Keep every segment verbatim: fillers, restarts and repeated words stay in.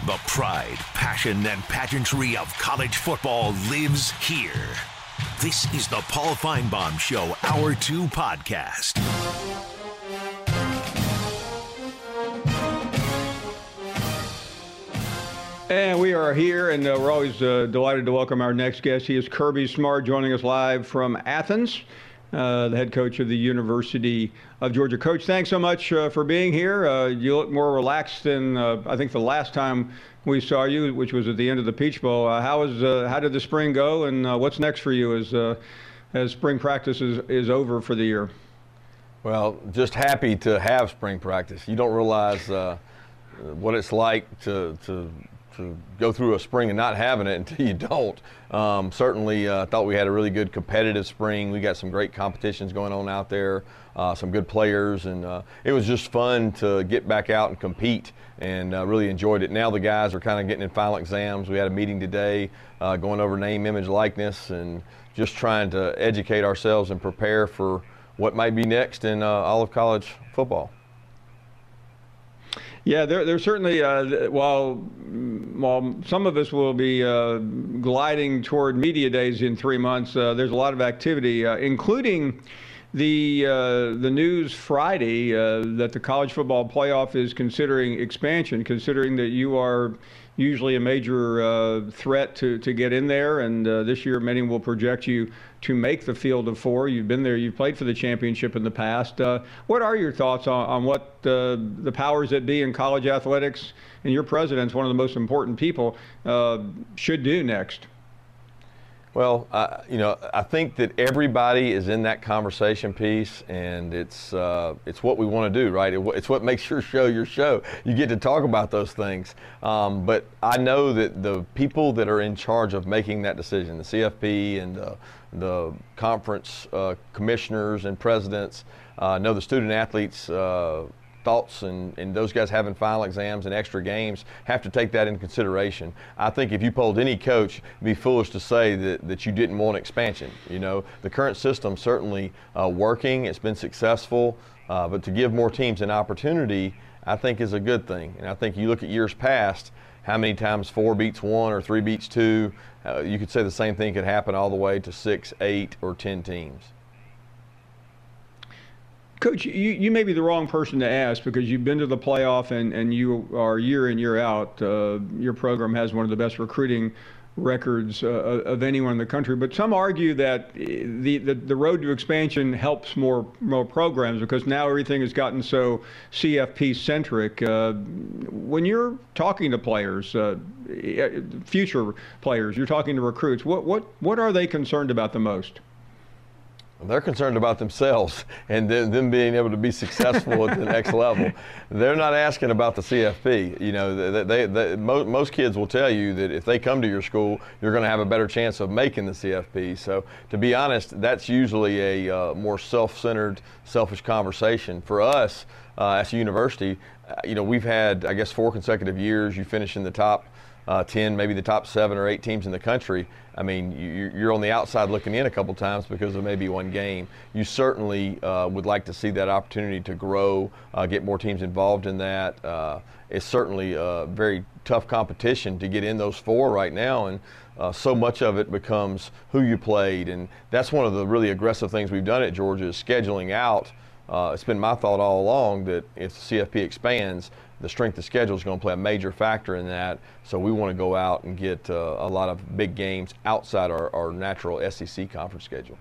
The pride, passion, and pageantry of college football lives here. This is the Paul Finebaum Show, Hour two podcast. And we are here, and uh, we're always uh, delighted to welcome our next guest. He is Kirby Smart, joining us live from Athens, uh, the head coach of the University of Georgia. Coach, thanks so much uh, for being here. Uh, you look more relaxed than uh, I think the last time we saw you, which was at the end of the Peach Bowl. Uh, how is uh, how did the spring go, and uh, what's next for you as uh, as spring practice is, is over for the year? Well, just happy to have spring practice. You don't realize uh, what it's like to to. to go through a spring and not having it until you don't. Um, certainly I uh, thought we had a really good competitive spring. We got some great competitions going on out there, uh, some good players, and uh, it was just fun to get back out and compete, and uh, really enjoyed it. Now the guys are kind of getting in final exams. We had a meeting today uh, going over name, image, likeness, and just trying to educate ourselves and prepare for what might be next in uh, all of college football. Yeah, there, there's certainly, uh, while, while some of us will be uh, gliding toward media days in three months, uh, there's a lot of activity, uh, including the uh, the news Friday uh, that the college football playoff is considering expansion, considering that you are usually a major uh, threat to, to get in there, and uh, this year many will project you to make the field of four. You've been there, you've played for the championship in the past. Uh, what are your thoughts on, on what uh, the powers that be in college athletics, and your president's one of the most important people, uh, should do next? Well, uh, you know, I think that everybody is in that conversation piece, and it's uh, it's what we want to do, right? It, it's what makes your show your show. You get to talk about those things. Um, but I know that the people that are in charge of making that decision, the C F P and uh, the conference uh, commissioners and presidents, uh, know the student athletes' uh, thoughts, and, and those guys having final exams and extra games have to take that into consideration. I think if you polled any coach, it'd be foolish to say that, that you didn't want expansion. You know, the current system certainly uh, working, it's been successful, uh, but to give more teams an opportunity, I think is a good thing. And I think you look at years past, how many times four beats one or three beats two, uh, you could say the same thing could happen all the way to six, eight, or ten teams. Coach, you, you may be the wrong person to ask because you've been to the playoff and, and you are year in, year out. Uh, your program has one of the best recruiting records uh, of anyone in the country. But some argue that the, the, the road to expansion helps more, more programs because now everything has gotten so C F P-centric. Uh, when you're talking to players, uh, future players, you're talking to recruits, what, what, what are they concerned about the most? They're concerned about themselves and them, them being able to be successful at the next level. They're not asking about the C F P. You know, they, they, they, most, most kids will tell you that if they come to your school, you're going to have a better chance of making the C F P. So, to be honest, that's usually a uh, more self-centered, selfish conversation. For us, uh, as a university, uh, you know, we've had, I guess, four consecutive years. You finish in the top Uh, ten, maybe the top seven or eight teams in the country. I mean, you, you're on the outside looking in a couple times because of maybe one game. You certainly uh, would like to see that opportunity to grow, uh, get more teams involved in that. Uh, it's certainly a very tough competition to get in those four right now, and uh, so much of it becomes who you played, and that's one of the really aggressive things we've done at Georgia is scheduling out. Uh, it's been my thought all along that if the C F P expands, the strength of schedule is going to play a major factor in that. So we want to go out and get uh, a lot of big games outside our, our natural S E C conference schedule.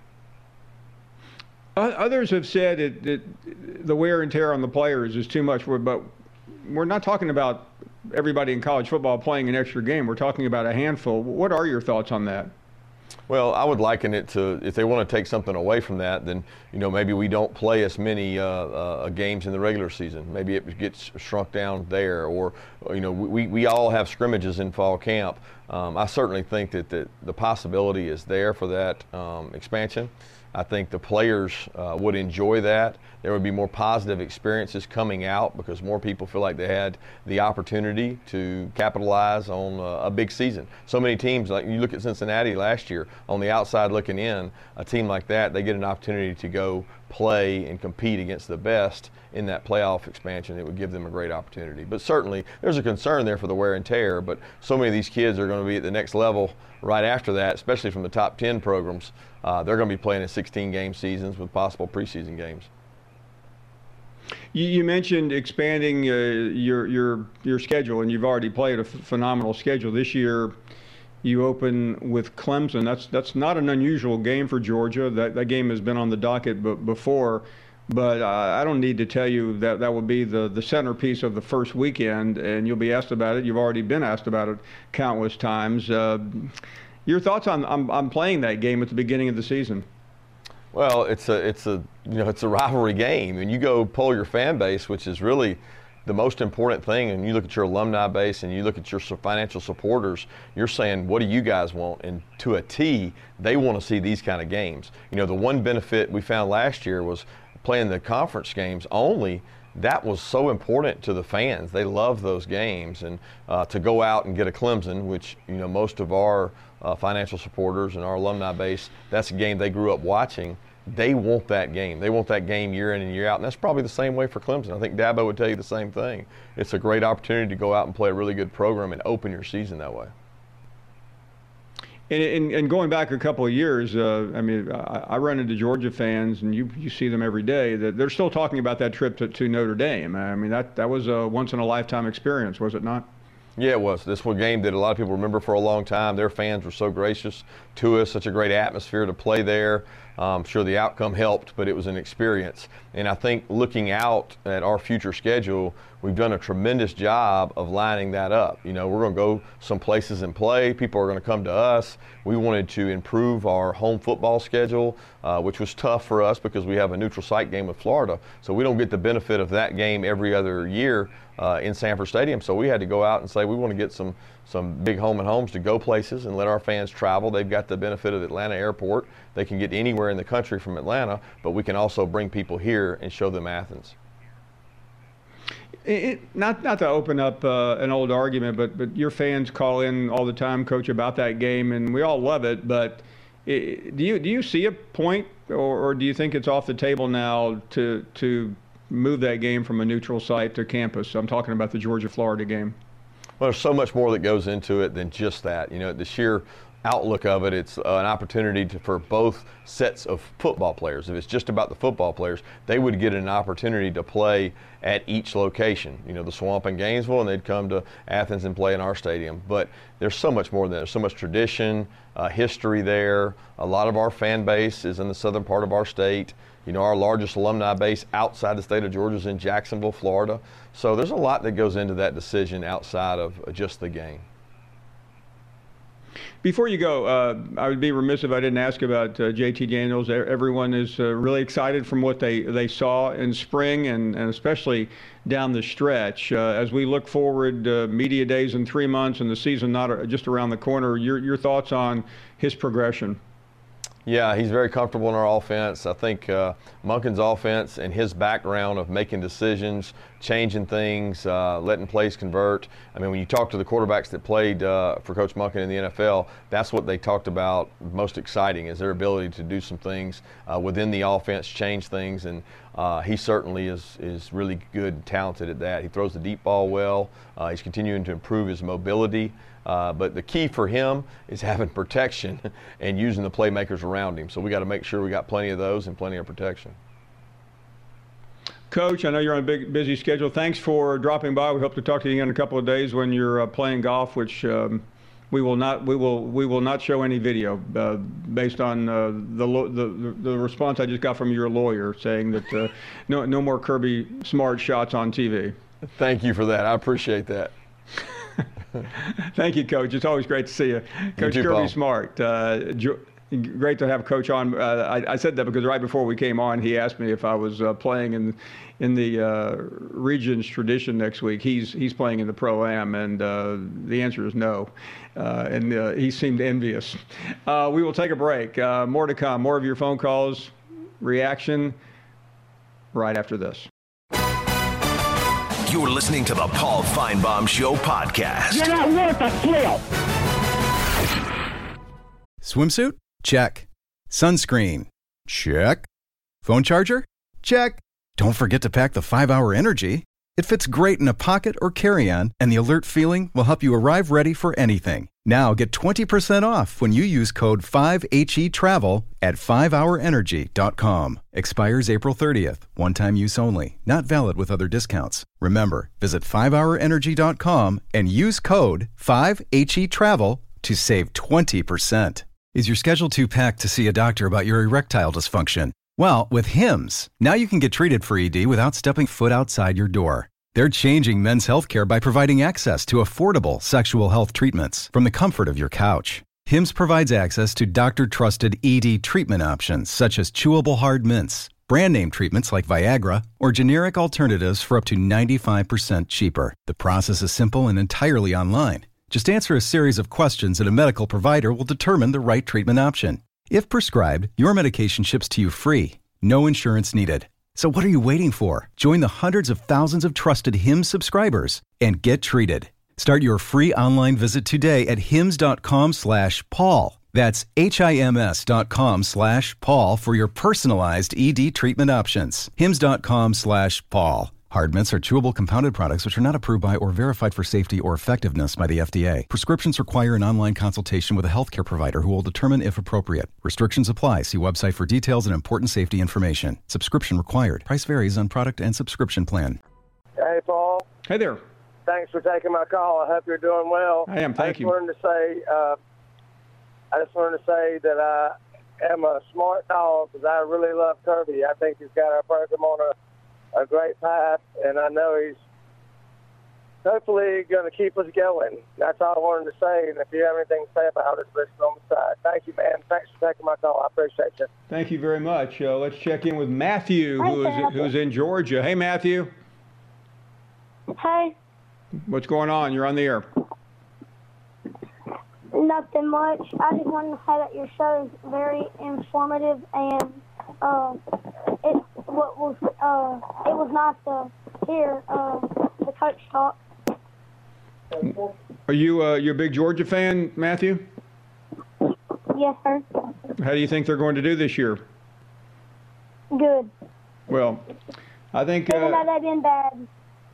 Others have said that, that the wear and tear on the players is too much, but we're not talking about everybody in college football playing an extra game. We're talking about a handful. What are your thoughts on that? Well, I would liken it to, if they want to take something away from that, then, you know, maybe we don't play as many uh, uh, games in the regular season. Maybe it gets shrunk down there, or, you know, we, we all have scrimmages in fall camp. Um, I certainly think that the, the possibility is there for that um, expansion. I think the players uh, would enjoy that. There would be more positive experiences coming out because more people feel like they had the opportunity to capitalize on uh, a big season. So many teams, like you look at Cincinnati last year, on the outside looking in, a team like that, they get an opportunity to go play and compete against the best in that playoff expansion, it would give them a great opportunity. But certainly there's a concern there for the wear and tear, but so many of these kids are going to be at the next level right after that, especially from the top ten programs. Uh, they're going to be playing in sixteen-game seasons with possible preseason games. You, you mentioned expanding uh, your your your schedule, and you've already played a f- phenomenal schedule this year. You open with Clemson. That's that's not an unusual game for Georgia. That that game has been on the docket b- before, but uh, I don't need to tell you that that would be the the centerpiece of the first weekend, and you'll be asked about it. You've already been asked about it countless times. Uh, your thoughts on, on on playing that game at the beginning of the season? Well, it's a it's a you know it's a rivalry game, and you go poll your fan base, which is really the most important thing. And you look at your alumni base, and you look at your financial supporters. You're saying, what do you guys want? And to a T, they want to see these kind of games. You know, the one benefit we found last year was playing the conference games only. That was so important to the fans. They love those games, and uh, to go out and get a Clemson, which you know most of our uh, financial supporters and our alumni base, that's a game they grew up watching. They want that game. They want that game year in and year out, and that's probably the same way for Clemson. I think Dabo would tell you the same thing. It's a great opportunity to go out and play a really good program and open your season that way. And, and, and going back a couple of years, uh, I mean, I, I run into Georgia fans, and you you see them every day, that they're still talking about that trip to, to Notre Dame. I mean, that, that was a once-in-a-lifetime experience, was it not? Yeah, it was. This was a game that a lot of people remember for a long time. Their fans were so gracious to us, such a great atmosphere to play there. I'm sure the outcome helped, but it was an experience. And I think looking out at our future schedule, we've done a tremendous job of lining that up. You know, we're going to go some places and play. People are going to come to us. We wanted to improve our home football schedule, uh, which was tough for us because we have a neutral site game with Florida. So we don't get the benefit of that game every other year uh, in Sanford Stadium. So we had to go out and say we want to get some some big home and homes to go places and let our fans travel. They've got the benefit of Atlanta Airport. They can get anywhere in the country from Atlanta, but we can also bring people here and show them Athens. It, not not to open up uh, an old argument, but but your fans call in all the time, Coach, about that game, and we all love it. But it, do you do you see a point, or, or do you think it's off the table now to to move that game from a neutral site to campus? I'm talking about the Georgia-Florida game. Well, there's so much more that goes into it than just that. You know, the sheer outlook of it, it's uh, an opportunity to, for both sets of football players. If it's just about the football players, they would get an opportunity to play at each location. You know, the Swamp in Gainesville, and they'd come to Athens and play in our stadium. But there's so much more than that. There's so much tradition, uh, history there. A lot of our fan base is in the southern part of our state. You know, our largest alumni base outside the state of Georgia is in Jacksonville, Florida. So there's a lot that goes into that decision outside of just the game. Before you go, uh, I would be remiss if I didn't ask about uh, J T Daniels. Everyone is uh, really excited from what they, they saw in spring, and, and especially down the stretch. Uh, as we look forward, uh, media days in three months and the season not just around the corner, your, your thoughts on his progression? Yeah, he's very comfortable in our offense. I think uh, Monken's offense and his background of making decisions, changing things, uh, letting plays convert. I mean, when you talk to the quarterbacks that played uh, for Coach Monken in the N F L, that's what they talked about most exciting, is their ability to do some things uh, within the offense, change things, and uh, he certainly is is really good and talented at that. He throws the deep ball well. Uh, he's continuing to improve his mobility. Uh, but the key for him is having protection and using the playmakers around him. So we got to make sure we got plenty of those and plenty of protection. Coach, I know you're on a big, busy schedule. Thanks for dropping by. We hope to talk to you in a couple of days when you're uh, playing golf, which um, we will not we will we will not show any video uh, based on uh, the, the the response I just got from your lawyer saying that uh, no no more Kirby Smart shots on T V. Thank you for that. I appreciate that. Thank you, Coach. It's always great to see you. Coach you, Kirby Paul. Smart, uh, jo- great to have Coach on. Uh, I, I said that because right before we came on, he asked me if I was uh, playing in in the uh, Regions tradition next week. He's he's playing in the Pro-Am, and uh, the answer is no. Uh, and uh, he seemed envious. Uh, we will take a break. Uh, more to come. More of your phone calls, reaction, right after this. You're listening to the Paul Finebaum Show podcast. You're not worth a flail. Swimsuit? Check. Sunscreen? Check. Phone charger? Check. Don't forget to pack the five hour Energy. It fits great in a pocket or carry-on, and the alert feeling will help you arrive ready for anything. Now get twenty percent off when you use code five H E travel at five hour energy dot com. Expires April thirtieth. One-time use only. Not valid with other discounts. Remember, visit five hour energy dot com and use code five H E travel to save twenty percent. Is your schedule too packed to see a doctor about your erectile dysfunction? Well, with Hims, now you can get treated for E D without stepping foot outside your door. They're changing men's healthcare by providing access to affordable sexual health treatments from the comfort of your couch. Hims provides access to doctor-trusted E D treatment options such as chewable hard mints, brand name treatments like Viagra, or generic alternatives for up to ninety-five percent cheaper. The process is simple and entirely online. Just answer a series of questions and a medical provider will determine the right treatment option. If prescribed, your medication ships to you free. No insurance needed. So what are you waiting for? Join the hundreds of thousands of trusted Hims subscribers and get treated. Start your free online visit today at hims dot com slash Paul. That's H-I-M-S dot com slash Paul for your personalized E D treatment options. hims dot com slash Paul. Hard mints are chewable compounded products which are not approved by or verified for safety or effectiveness by the F D A. Prescriptions require an online consultation with a healthcare provider who will determine if appropriate. Restrictions apply. See website for details and important safety information. Subscription required. Price varies on product and subscription plan. Hey, Paul. Hey there. Thanks for taking my call. I hope you're doing well. I am. Thank I just you. Wanted to say, uh, I just wanted to say that I am a smart dog because I really love Kirby. I think he's got our program on a a great path, and I know he's hopefully going to keep us going. That's all I wanted to say, and if you have anything to say about it, listen on the side. Thank you, man. Thanks for taking my call. I appreciate you. Thank you very much. Uh, let's check in with Matthew, Hi, who is Matthew. who's in Georgia. Hey, Matthew. Hey, What's going on? You're on the air. nothing much. I just wanted to say that your show is very informative, and uh, it what was uh, it was nice to hear uh, the coach talk. Are you uh, you a big Georgia fan, Matthew? Yes, sir. How do you think they're going to do this year? Good. Well, I think. Even Uh, though they've been bad.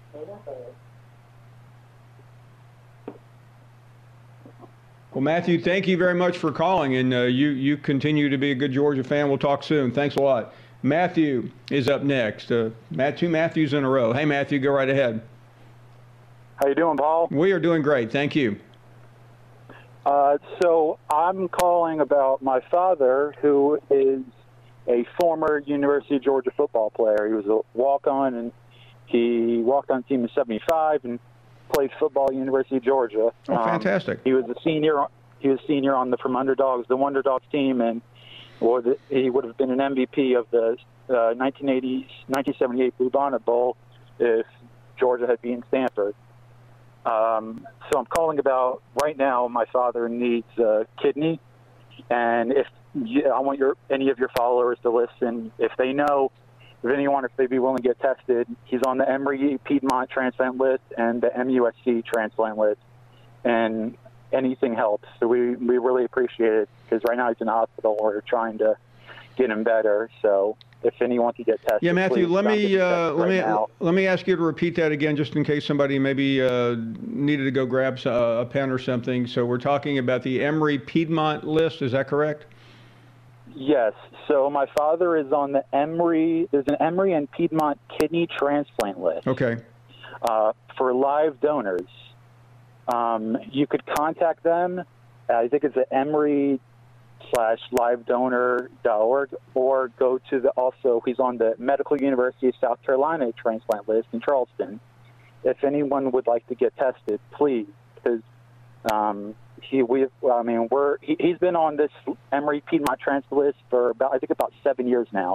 well, Matthew, thank you very much for calling, and uh, you you continue to be a good Georgia fan. We'll talk soon. Thanks a lot. Matthew is up next. Uh, Matt, two Matthews in a row. Hey, Matthew, go right ahead. How you doing, Paul? We are doing great. Thank you. Uh, so I'm calling about my father, who is a former University of Georgia football player. He was a walk-on, and he walked on team in seventy-five and played football at University of Georgia. Oh, fantastic. Um, he was a senior. He was senior on the From Underdogs, the Wonderdog team, and or the, he would have been an M V P of the uh, nineteen eighty, nineteen seventy-eight Blue Bonnet Bowl if Georgia had beaten Stanford. Um, so I'm calling about right now. My father needs a kidney, and if you, I want your any of your followers to listen, if they know of anyone, if they'd be willing to get tested, he's on the Emory Piedmont transplant list and the M U S C transplant list, and anything helps. So we we really appreciate it because right now he's in the hospital. We're trying to get him better. So if anyone can get tested, Yeah, Matthew, please let come me get uh, tested let right me now. let me ask you to repeat that again, just in case somebody maybe uh, needed to go grab s- uh, a pen or something. So we're talking about the Emory Piedmont list. Is that correct? Yes. So my father is on the Emory. There's an Emory and Piedmont kidney transplant list. Okay. Uh, for live donors. Um, you could contact them. I think it's at Emory slash live donor dot org, or go to the also. He's on the Medical University of South Carolina transplant list in Charleston. If anyone would like to get tested, please, because um, he we I mean we're he, he's been on this Emory Piedmont transplant list for about I think about seven years now.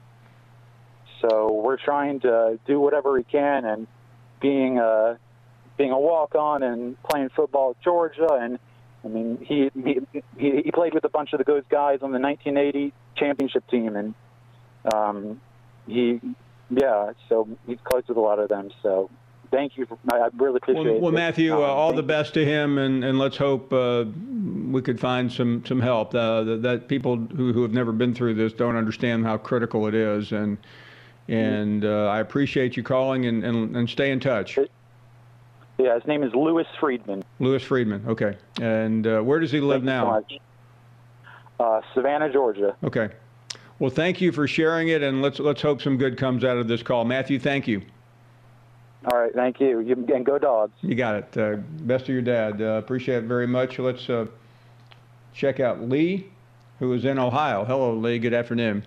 So we're trying to do whatever we can, and being a being a walk-on and playing football at Georgia, and I mean he he he played with a bunch of the good guys on the nineteen eighty championship team, and um, he yeah, so he's close with a lot of them. So thank you. For, I really appreciate Well, it. well Matthew, uh, Um, all thank the you. best to him, and, and let's hope uh, we could find some some help. Uh, that, that people who, who have never been through this don't understand how critical it is, and And uh, I appreciate you calling, and, and, and stay in touch. Yeah, his name is Lewis Friedman. Lewis Friedman, okay. And uh, where does he live Thank now? You so much. Uh, Savannah, Georgia. Okay. Well, thank you for sharing it, and let's let's hope some good comes out of this call. Matthew, thank you. All right, thank you. you and go Dogs. You got it. Uh, best of your dad. Uh, appreciate it very much. Let's uh, check out Lee, who is in Ohio. Hello, Lee. Good afternoon.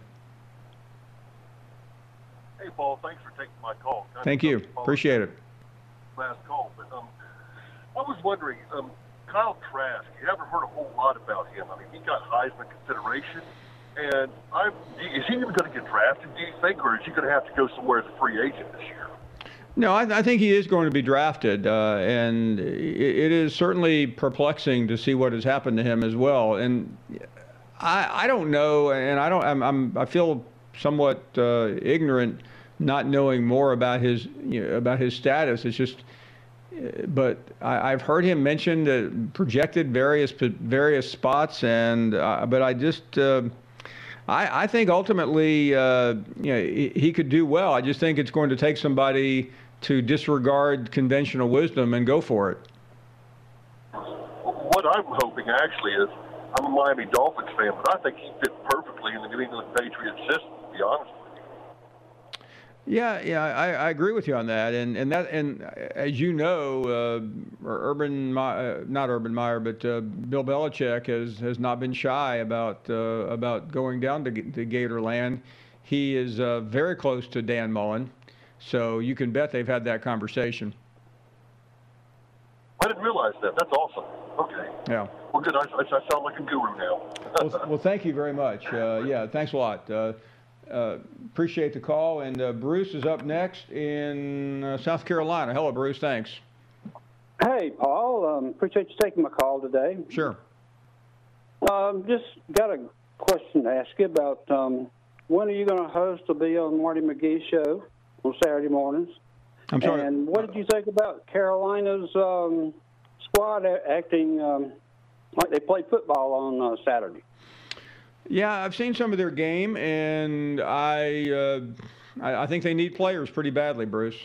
Hey, Paul. Thanks for taking my call. Kind Thank you. Appreciate it. Last call, but um, I was wondering, um, Kyle Trask. You haven't heard a whole lot about him. I mean, he got Heisman consideration, and I is he even going to get drafted? Do you think, or is he going to have to go somewhere as a free agent this year? No, I, I think he is going to be drafted, uh, and it, it is certainly perplexing to see what has happened to him as well. And I, I don't know, and I don't. I'm, I'm I feel somewhat uh, ignorant, not knowing more about his you know, about his status. It's just, but I, I've heard him mentioned uh, projected various various spots, and uh, but I just. Uh, I, I think ultimately, uh, you know, he, he could do well. I just think it's going to take somebody to disregard conventional wisdom and go for it. What I'm hoping actually is, I'm a Miami Dolphins fan, but I think he fit perfectly in the New England Patriots system, to be honest with you. Yeah, yeah, I, I agree with you on that, and and that and as you know, uh, Urban, uh, not Urban Meyer, but uh, Bill Belichick has has not been shy about uh, about going down to, to Gatorland. He is uh, very close to Dan Mullen, so you can bet they've had that conversation. I didn't realize that. That's awesome. Okay. Yeah. Well, good. I, I sound like a guru now. well, well, thank you very much. Uh, yeah, thanks a lot. Uh, Uh, appreciate the call. And uh, Bruce is up next in uh, South Carolina. Hello, Bruce. Thanks. Hey, Paul. Um, appreciate you taking my call today. Sure. Um, just got a question to ask you about um, when are you going to host or be on Marty McGee's show on Saturday mornings? I'm sorry. And what did you think about Carolina's um, squad acting um, like they played football on uh, Saturday? Yeah, I've seen some of their game, and I, uh, I I think they need players pretty badly, Bruce.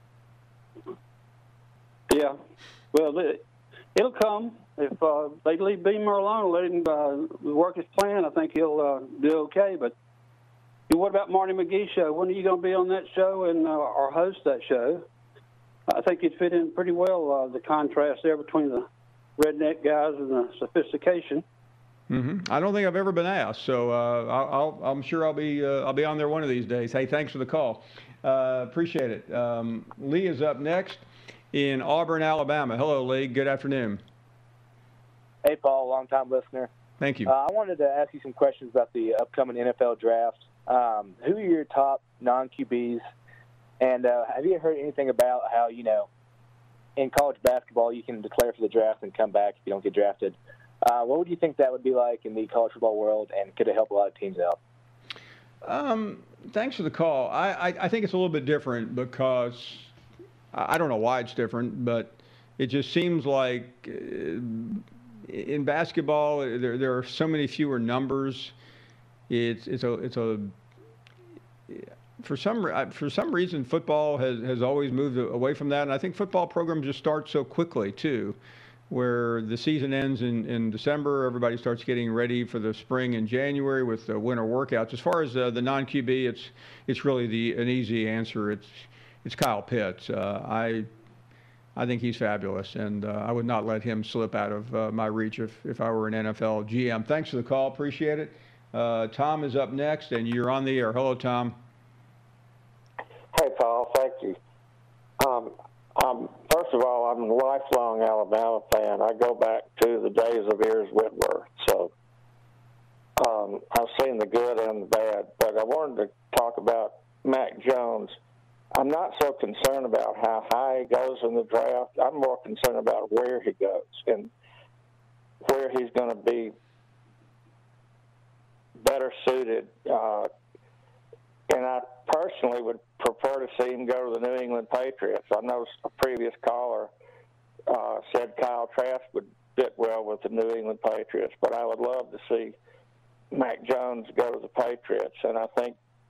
Yeah, well, it, it'll come if uh, they leave Beamer alone, let him uh, work his plan. I think he'll uh, do okay. But what about Marty McGee's show? When are you going to be on that show and uh, or host that show? I think you'd fit in pretty well. Uh, the contrast there between the redneck guys and the sophistication. Mm-hmm. I don't think I've ever been asked, so uh, I'll, I'll, I'm sure I'll be uh, I'll be on there one of these days. Hey, thanks for the call. Uh, appreciate it. Um, Lee is up next in Auburn, Alabama. Hello, Lee. Good afternoon. Hey, Paul, long-time listener. Thank you. Uh, I wanted to ask you some questions about the upcoming N F L draft. Um, who are your top non-Q Bs? And uh, have you heard anything about how, you know, in college basketball you can declare for the draft and come back if you don't get drafted? Uh, what would you think that would be like in the college football world, and could it help a lot of teams out? Um, thanks for the call. I, I, I think it's a little bit different because I don't know why it's different, but it just seems like uh, in basketball there there are so many fewer numbers. It's it's a it's a for some for some reason football has has always moved away from that, and I think football programs just start so quickly too, where the season ends in, in December, everybody starts getting ready for the spring in January with the winter workouts. As far as uh, the non-Q B, it's it's really the an easy answer. It's it's Kyle Pitts. Uh, I I think he's fabulous, and uh, I would not let him slip out of uh, my reach if, if I were an N F L G M. Thanks for the call. Appreciate it. Uh, Tom is up next, and you're on the air. Hello, Tom. Hey, Paul. Thank you. Um, um, first of all, I'm a lifelong Alabama fan. I go back to the days of Ears Whitworth. So um, I've seen the good and the bad. But I wanted to talk about Mac Jones. I'm not so concerned about how high he goes in the draft. I'm more concerned about where he goes and where he's going to be better suited. Uh, and I personally would prefer to see him go to the New England Patriots. I know a previous caller uh, said Kyle Trask would fit well with the New England Patriots, but I would love to see Mac Jones go to the Patriots. And I think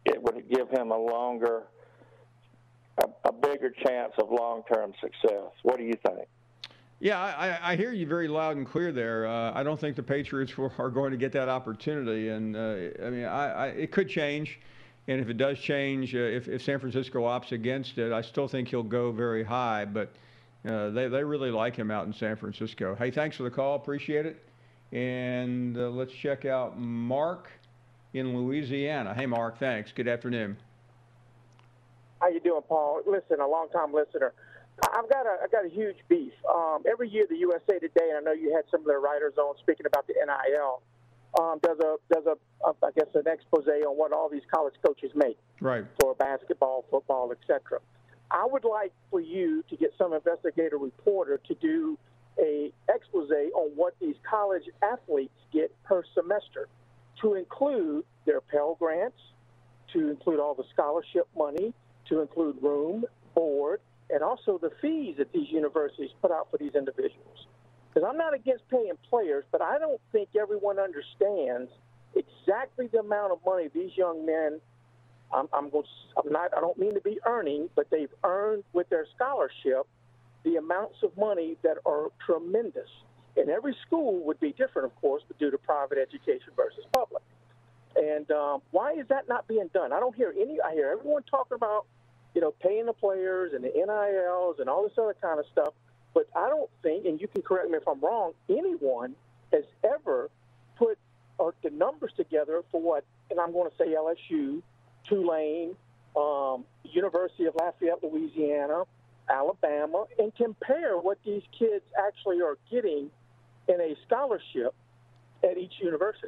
it would give him a longer, a, a bigger chance of long-term success. What do you think? Yeah, I, I hear you very loud and clear there. Uh, I don't think the Patriots are going to get that opportunity, and uh, I mean, I, I, it could change. And if it does change, uh, if, if San Francisco opts against it, I still think he'll go very high. But uh, they, they really like him out in San Francisco. Hey, thanks for the call. Appreciate it. And uh, let's check out Mark in Louisiana. Hey, Mark, thanks. Good afternoon. How you doing, Paul? Listen, a long-time listener. I've got a, I've got a huge beef. Um, every year, the U S A Today, and I know you had some of the writers on speaking about the N I L, um, does a does a, a I guess an expose on what all these college coaches make, right, for basketball, football, et cetera. I would like for you to get some investigative reporter to do a expose on what these college athletes get per semester, to include their Pell Grants, to include all the scholarship money, to include room, board, and also the fees that these universities put out for these individuals. Because I'm not against paying players, but I don't think everyone understands exactly the amount of money these young men, I'm, I'm, going to, I'm not, I don't mean to be earning, but they've earned with their scholarship the amounts of money that are tremendous. And every school would be different, of course, but due to private education versus public. And um, why is that not being done? I don't hear any, I hear everyone talking about, you know, paying the players and the N I Ls and all this other kind of stuff. But I don't think, and you can correct me if I'm wrong, anyone has ever put or the numbers together for what, and I'm going to say L S U, Tulane, um, University of Lafayette, Louisiana, Alabama, and compare what these kids actually are getting in a scholarship at each university.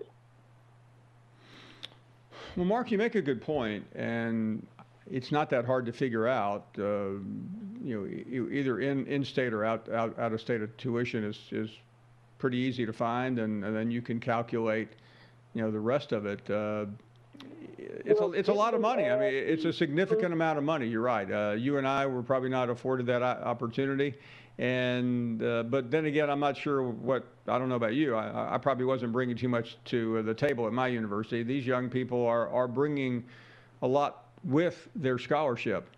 Well, Mark, you make a good point, and it's not that hard to figure out. Uh, you know, either in, in-state or out, out, out of state of tuition is, is pretty easy to find, and, and then you can calculate, you know, the rest of it. Uh, it's a, it's a lot of money. I mean, it's a significant amount of money. You're right. Uh, you and I were probably not afforded that opportunity, and uh, but then again, I'm not sure what. I don't know about you. I, I probably wasn't bringing too much to the table at my university. These young people are are bringing a lot with their scholarship.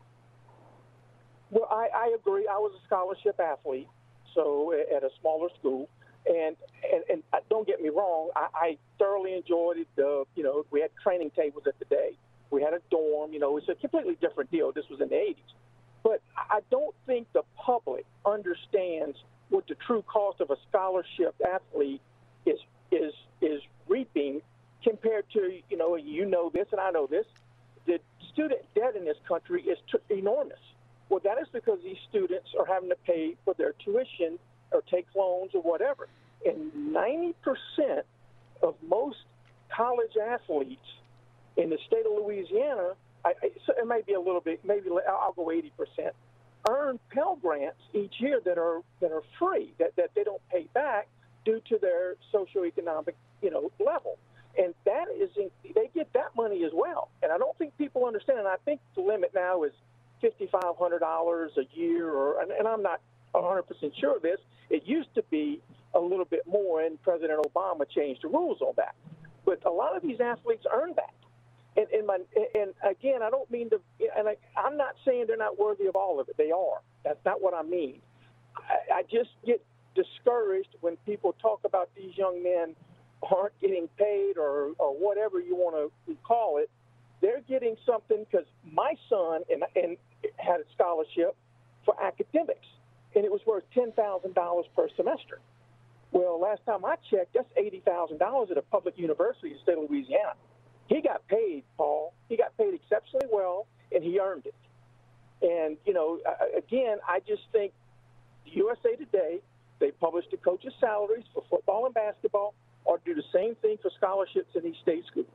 Well, I, I agree. I was a scholarship athlete, so at a smaller school, and and, and don't get me wrong, I, I thoroughly enjoyed it. Uh, you know, we had training tables at the day. We had a dorm. You know, it's a completely different deal. This was in the eighties. But I don't think the public understands what the true cost of a scholarship athlete is is is reaping compared to, you know, you know this and I know this, the student debt in this country is t- enormous. Well, that is because these students are having to pay for their tuition or take loans or whatever. And ninety percent of most college athletes in the state of Louisiana, I, I, so it may be a little bit, maybe I'll go eighty percent, earn Pell Grants each year that are that are free, that, that they don't pay back due to their socioeconomic, you know, level. And that is, in, they get that money as well. And I don't think people understand. And I think the limit now is five thousand five hundred dollars a year, or and, and I'm not one hundred percent sure of this. It used to be a little bit more, and President Obama changed the rules on that. But a lot of these athletes earn that. And, and, my, and again, I don't mean to, and I, I'm not saying they're not worthy of all of it. They are. That's not what I mean. I, I just get discouraged when people talk about these young men aren't getting paid or, or whatever you want to call it. They're getting something because my son and, and had a scholarship for academics, and it was worth ten thousand dollars per semester. Well, last time I checked, that's eighty thousand dollars at a public university in the state of Louisiana. He got paid, Paul. He got paid exceptionally well, and he earned it. And, you know, again, I just think U S A Today, they publish the coaches' salaries for football and basketball, or do the same thing for scholarships in these state schools.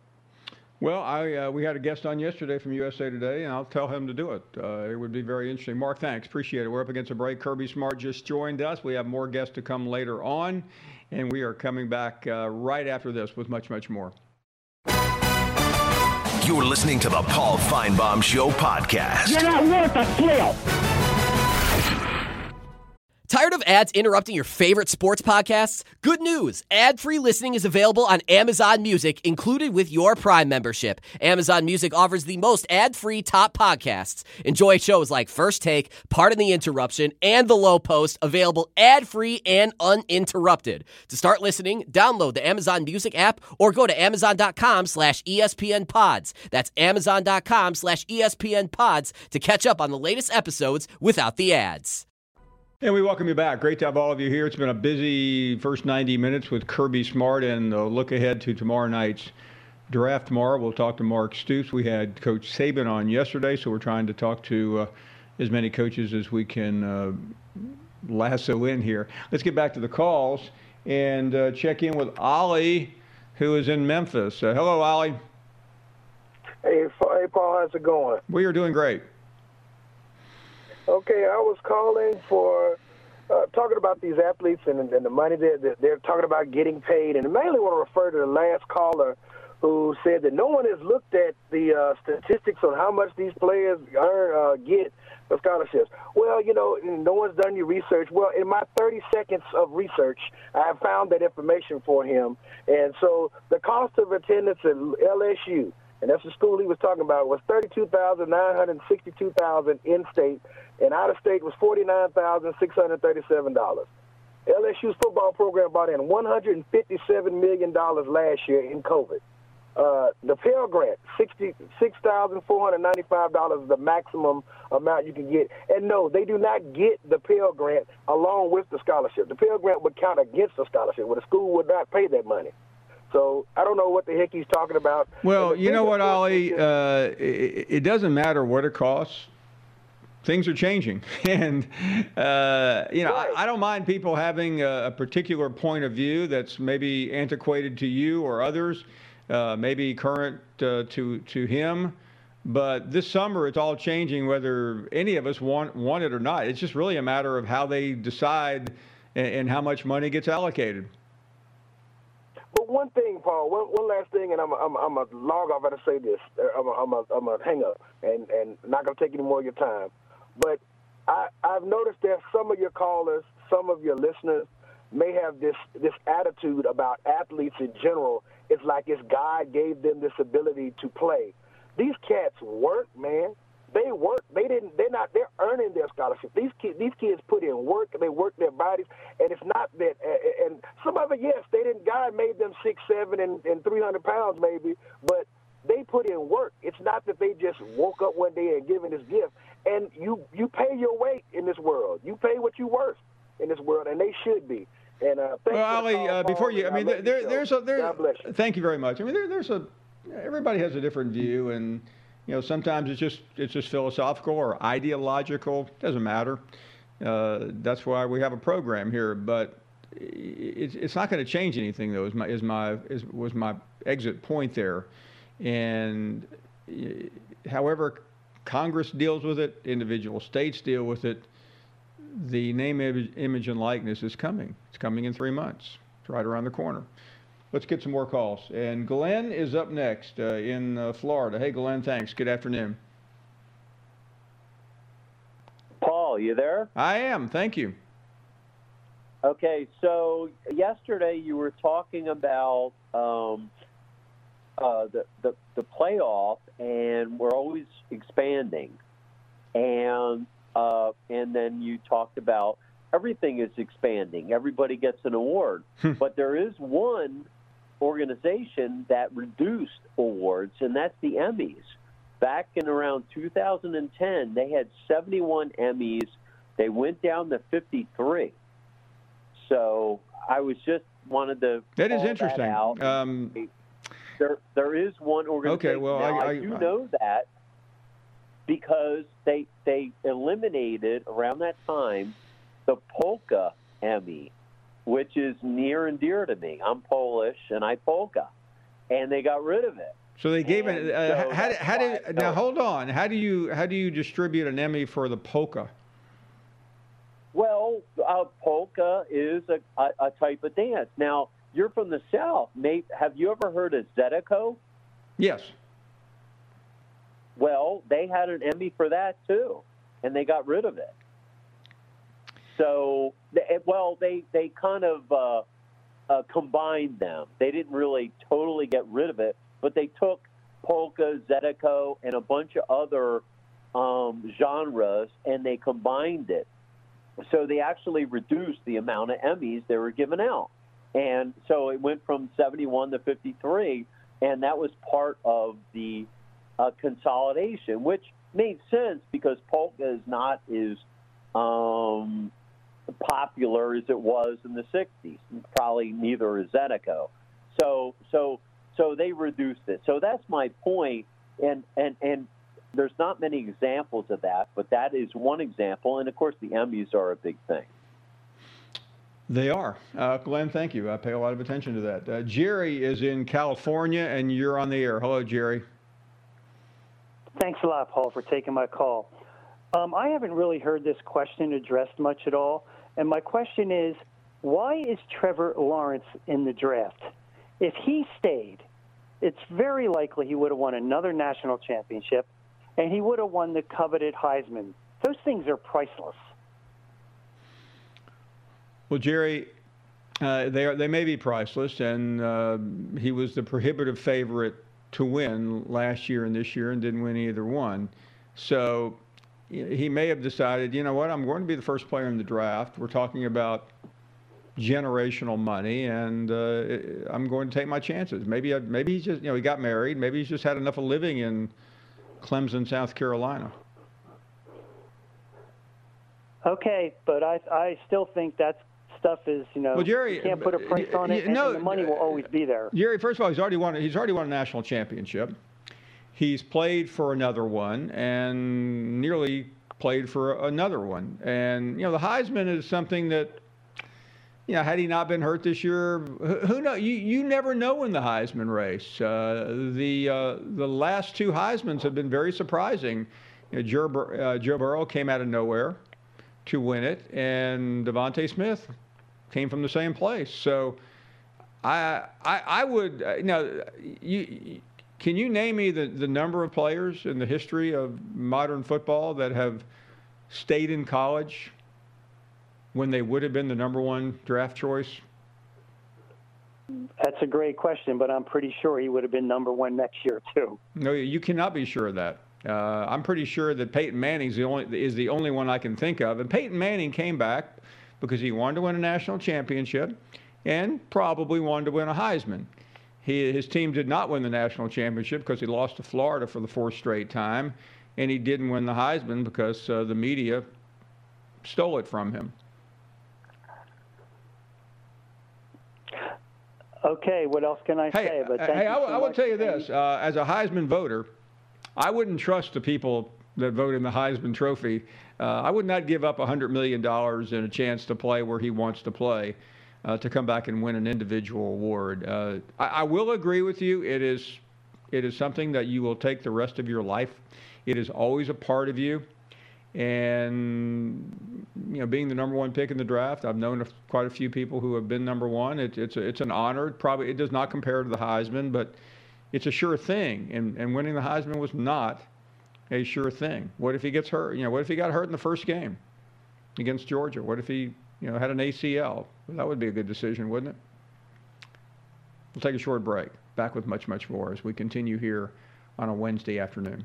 Well, I uh, we had a guest on yesterday from U S A Today, and I'll tell him to do it. Uh, it would be very interesting. Mark, thanks. Appreciate it. We're up against a break. Kirby Smart just joined us. We have more guests to come later on, and we are coming back uh, right after this with much, much more. You're listening to the Paul Feinbaum Show podcast. You're not worth a flip. Tired of ads interrupting your favorite sports podcasts? Good news! Ad-free listening is available on Amazon Music, included with your Prime membership. Amazon Music offers the most ad-free top podcasts. Enjoy shows like First Take, Pardon the Interruption, and The Low Post, available ad-free and uninterrupted. To start listening, download the Amazon Music app or go to amazon.com slash ESPN pods. That's amazon.com slash ESPN pods to catch up on the latest episodes without the ads. And we welcome you back. Great to have all of you here. It's been a busy first ninety minutes with Kirby Smart, and a look ahead to tomorrow night's draft tomorrow. We'll talk to Mark Stoops. We had Coach Saban on yesterday, so we're trying to talk to uh, as many coaches as we can uh, lasso in here. Let's get back to the calls and uh, check in with Ollie, who is in Memphis. Uh, hello, Ollie. Hey, hey, Paul, how's it going? We are doing great. Okay, I was calling for uh, talking about these athletes and, and the money that they're, they're talking about getting paid, and I mainly want to refer to the last caller who said that no one has looked at the uh, statistics on how much these players earn, uh, get for scholarships. Well, you know, no one's done your research. Well, in my thirty seconds of research, I have found that information for him, and so the cost of attendance at L S U, and that's the school he was talking about, was thirty-two thousand nine hundred sixty-two dollars in-state, and out-of-state was forty-nine thousand six hundred thirty-seven dollars. L S U's football program brought in one hundred fifty-seven million dollars last year in COVID. Uh, the Pell Grant, sixty-six thousand four hundred ninety-five dollars is the maximum amount you can get. And no, they do not get the Pell Grant along with the scholarship. The Pell Grant would count against the scholarship, where the school would not pay that money. So I don't know what the heck he's talking about. Well, you know what, Ollie? Uh, it, it doesn't matter what it costs. Things are changing. And, uh, you know, I, I don't mind people having a, a particular point of view that's maybe antiquated to you or others, uh, maybe current uh, to, to him. But this summer, it's all changing whether any of us want, want it or not. It's just really a matter of how they decide and, and how much money gets allocated. But one thing, Paul, one, one last thing, and I'm I'm I'm a log off and say this. I'm a, I'm a, I'm a hang up, and and not gonna take any more of your time. But I I've noticed that some of your callers, some of your listeners, may have this this attitude about athletes in general. It's like it's God gave them this ability to play. These cats work, man. They work. They didn't. They're not. They're earning their scholarship. These kids. These kids put in work. They work their bodies, and it's not that. Uh, and some of it, yes, they didn't. God made them six, seven, and, and three hundred pounds, maybe, but they put in work. It's not that they just woke up one day and given this gift. And you you pay your weight in this world. You pay what you worth in this world, and they should be. And uh, well, Ali, uh, before you, I mean, there, there, there's a there. God bless you. Thank you very much. I mean, there, there's a. Everybody has a different view, and. You know, sometimes it's just it's just philosophical or ideological. Doesn't matter. Uh, that's why we have a program here. But it's it's not going to change anything, though. Is my is my is, was my exit point there. And however Congress deals with it, individual states deal with it. The name, image, and likeness is coming. It's coming in three months. It's right around the corner. Let's get some more calls. And Glenn is up next uh, in uh, Florida. Hey, Glenn, thanks. Good afternoon. Paul, you there? I am. Thank you. Okay, so yesterday you were talking about um, uh, the, the, the playoff, and we're always expanding. And, uh, and then you talked about everything is expanding. Everybody gets an award. But there is one organization that reduced awards, and that's the Emmys. Back in around two thousand ten, they had seventy-one Emmys. They went down to fifty-three. So I was just wanted to that is call interesting. That out. Um, there, there is one organization. Okay, well, now, I, I, I do know that because they they eliminated around that time the polka Emmy, which is near and dear to me. I'm Polish, and I polka, and they got rid of it. So they gave and it. Uh, so how do, how do, I, now hold on. How do you how do you distribute an Emmy for the polka? Well, uh, polka is a, a, a type of dance. Now you're from the South. Nate, have you ever heard of Zydeco? Yes. Well, they had an Emmy for that too, and they got rid of it. so, they, well, they, they kind of uh, uh, combined them. They didn't really totally get rid of it, but they took polka, zydeco, and a bunch of other um, genres, and they combined it. So they actually reduced the amount of Emmys they were giving out. And so it went from seventy-one to fifty-three, and that was part of the uh, consolidation, which made sense because polka is not as um, popular as it was in the sixties. Probably neither is zydeco. So, so, so they reduced it. So that's my point. And and and there's not many examples of that, but that is one example. And of course, the Emmys are a big thing. They are. Uh, Glenn, thank you. I pay a lot of attention to that. Uh, Jerry is in California, and you're on the air. Hello, Jerry. Thanks a lot, Paul, for taking my call. Um, I haven't really heard this question addressed much at all, and my question is, why is Trevor Lawrence in the draft? If he stayed, it's very likely he would have won another national championship, and he would have won the coveted Heisman. Those things are priceless. Well, Jerry, uh, they are, they may be priceless, and uh, he was the prohibitive favorite to win last year and this year and didn't win either one. So he may have decided, you know what, I'm going to be the first player in the draft. We're talking about generational money, and uh, I'm going to take my chances. Maybe I, maybe he's just, you know, he got married. Maybe he's just had enough of living in Clemson, South Carolina. Okay, but I I still think that's stuff is, you know, well, Jerry, you can't put a price on it, and, no, and the money will always be there. Jerry, first of all, he's already won. He's already won a national championship. He's played for another one, and nearly played for another one. And you know, the Heisman is something that, you know, had he not been hurt this year, who knows? You you never know in the Heisman race. Uh, the uh, the last two Heismans have been very surprising. You know, Joe, Bur- uh, Joe Burrow came out of nowhere to win it, and Devontae Smith came from the same place. So I I, I would, uh, you know, you, can you name me the, the number of players in the history of modern football that have stayed in college when they would have been the number one draft choice? That's a great question, but I'm pretty sure he would have been number one next year too. No, you cannot be sure of that. Uh, I'm pretty sure that Peyton Manning is the only is the only one I can think of. And Peyton Manning came back because he wanted to win a national championship and probably wanted to win a Heisman. He, his team did not win the national championship because he lost to Florida for the fourth straight time, and he didn't win the Heisman because uh, the media stole it from him. Okay, what else can I hey, say? But thank hey, you I, so I will much. tell you this: uh, as a Heisman voter, I wouldn't trust the people that vote in the Heisman Trophy. Uh, I would not give up one hundred million dollars and a chance to play where he wants to play uh, to come back and win an individual award. Uh, I, I will agree with you. It is, it is something that you will take the rest of your life. It is always a part of you. And, you know, being the number one pick in the draft, I've known a, quite a few people who have been number one. It, it's, a, it's an honor. Probably it does not compare to the Heisman, but it's a sure thing. And, and winning the Heisman was not a sure thing. What if he gets hurt? You know, what if he got hurt in the first game against Georgia? What if he, you know, had an A C L? Well, that would be a good decision, wouldn't it? We'll take a short break. Back with much, much more as we continue here on a Wednesday afternoon.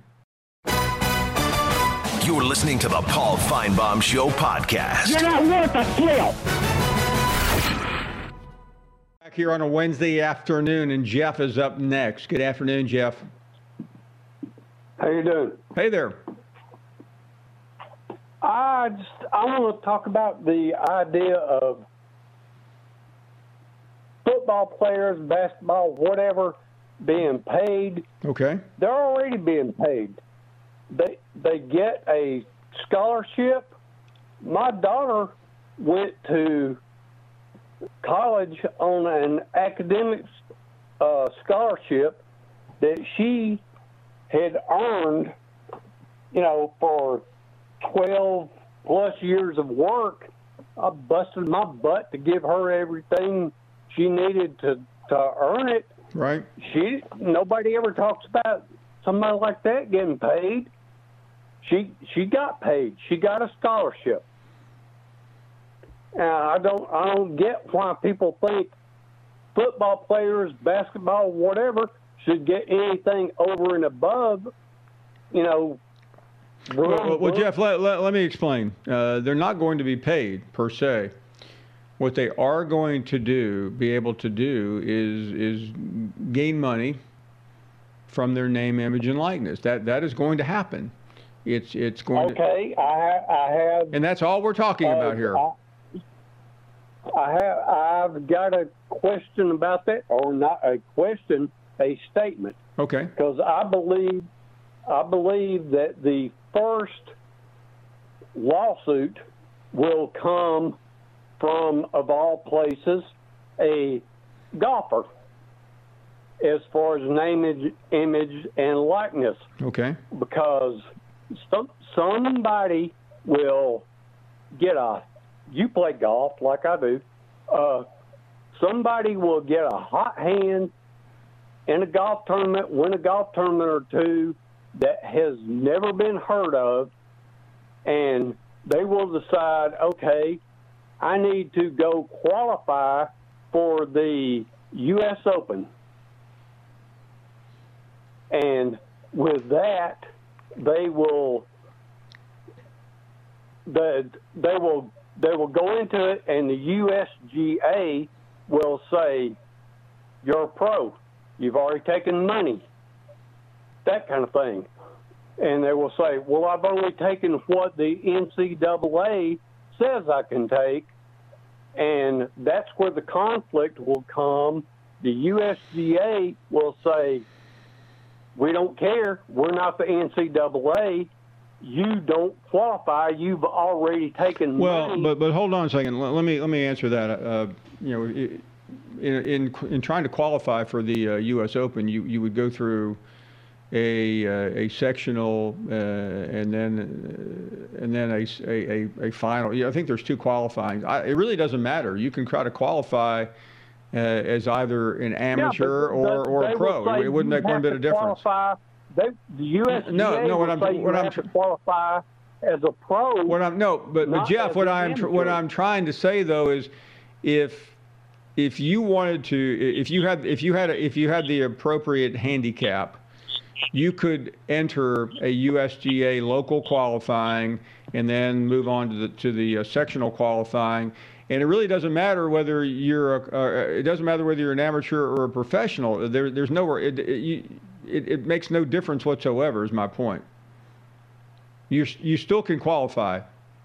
You're listening to the Paul Feinbaum Show podcast. You're not worth a flip. Back here on a Wednesday afternoon, and Jeff is up next. Good afternoon, Jeff. How you doing? Hey there. I just I want to talk about the idea of football players, basketball, whatever, being paid. Okay. They're already being paid. They they get a scholarship. My daughter went to college on an academic uh, scholarship that she had earned, you know, for twelve plus years of work. I busted my butt to give her everything she needed to, to earn it. Right. She nobody ever talks about somebody like that getting paid. She she got paid. She got a scholarship. And I don't I don't get why people think football players, basketball, whatever, should get anything over and above, you know. Well, well, well Jeff, let, let, let me explain. Uh, they're not going to be paid per se. What they are going to do, be able to do, is is gain money from their name, image, and likeness. That that is going to happen. It's it's going. Okay, to, I I have. And that's all we're talking uh, about here. I, I have I've got a question about that, or not a question, a statement. Okay. Because I believe I believe that the first lawsuit will come from, of all places, a golfer, as far as name, image, image and likeness. Okay. Because some, somebody will get a, you play golf like I do, uh, somebody will get a hot hand in a golf tournament, win a golf tournament or two that has never been heard of, and they will decide, okay, I need to go qualify for the U S Open. And with that, they will the they will they will go into it, and the U S G A will say, "You're a pro. You've already taken money." That kind of thing. And they will say, "Well, I've only taken what the N C double A says I can take," and that's where the conflict will come. The U S G A will say, "We don't care. We're not the N C double A. You don't qualify. You've already taken well, money." Well, but but hold on a second. Let, let me let me answer that. Uh, you know, in, in in trying to qualify for the uh, U S Open, you you would go through a uh, a sectional uh, and then uh, and then a, a a final. Yeah, I think there's two qualifying. I, it really doesn't matter. You can try to qualify uh, as either an amateur yeah, or, or a pro. It, it wouldn't make one bit of difference. Qualify. They, the U S G A no, no. What will I'm say you what have I'm to qualify as a pro. What I'm no, but, but Jeff, what I'm tr- what I'm trying to say though is, if if you wanted to, if you had if you had a, if you had the appropriate handicap, you could enter a U S G A local qualifying and then move on to the to the uh, sectional qualifying. And it really doesn't matter whether you're a, uh, it doesn't matter whether you're an amateur or a professional. There, there's nowhere. It, it, you, it, it makes no difference whatsoever. Is my point. You you still can qualify.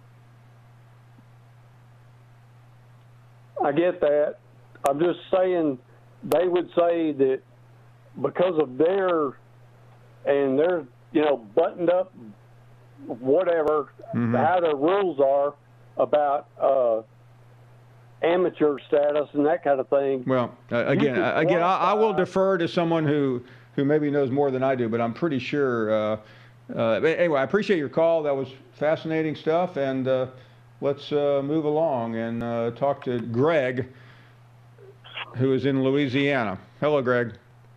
I get that. I'm just saying they would say that because of their and they're, you know, buttoned up, whatever, mm-hmm. how their rules are about uh, amateur status and that kind of thing. Well, uh, again, uh, again, I, I will defer to someone who, who maybe knows more than I do, but I'm pretty sure. Uh, uh, anyway, I appreciate your call. That was fascinating stuff, and uh, let's uh, move along and uh, talk to Greg, who is in Louisiana. Hello, Greg.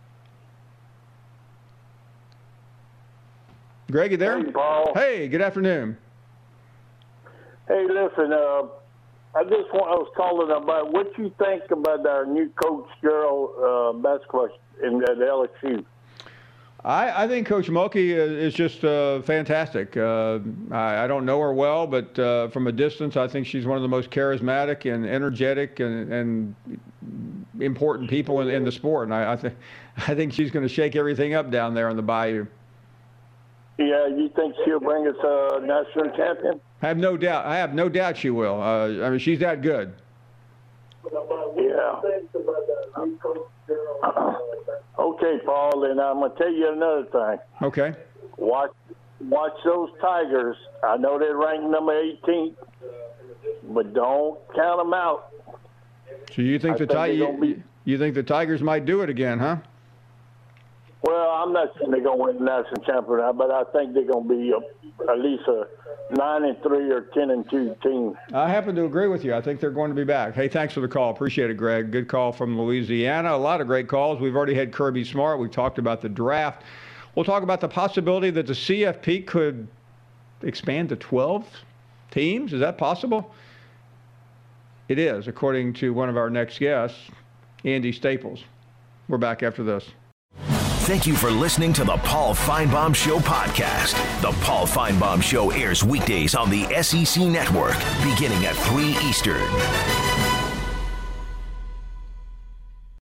Greg, you there? Hey, Paul. Hey, good afternoon. Hey, listen, uh, I just want, I was calling about what you think about our new coach, girl uh, basketball in at L S U. I, I think Coach Mulkey is, is just uh, fantastic. Uh, I, I don't know her well, but uh, from a distance, I think she's one of the most charismatic and energetic and, and important people in, in the sport. And I, I, th- I think she's going to shake everything up down there on the Bayou. Yeah, you think she'll bring us a national champion? I have no doubt. I have no doubt she will. Uh, I mean, she's that good. Yeah. Okay, Paul, and I'm going to tell you another thing. Okay. Watch, watch those Tigers. I know they're ranked number eighteenth, but don't count them out. So you think I the think you, be... you think the Tigers might do it again, huh? Well, I'm not saying they're going to win the national championship, but I think they're going to be a, at least a nine and three or ten and two team. I happen to agree with you. I think they're going to be back. Hey, thanks for the call. Appreciate it, Greg. Good call from Louisiana. A lot of great calls. We've already had Kirby Smart. We've talked about the draft. We'll talk about the possibility that the C F P could expand to twelve teams. Is that possible? it is, according to one of our next guests, Andy Staples. We're back after this. Thank you for listening to the Paul Finebaum Show podcast. The Paul Finebaum Show airs weekdays on the S E C Network, beginning at three Eastern.